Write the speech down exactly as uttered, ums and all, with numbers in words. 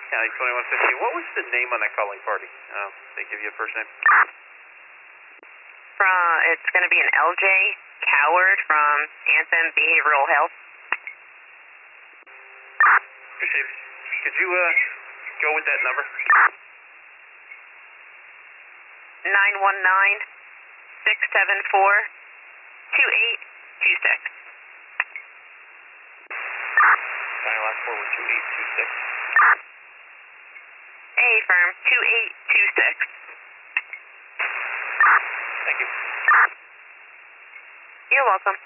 County twenty-one fifteen. What was the name on that calling party? Um, they give you a first name? From, it's going to be an L J Coward from Anthem Behavioral Health. Appreciate it. Could you uh, go with that number? nine one nine, six seven four, two eight two six. My last four was two eight two six. A firm, two eight two six. Thank you. You're welcome.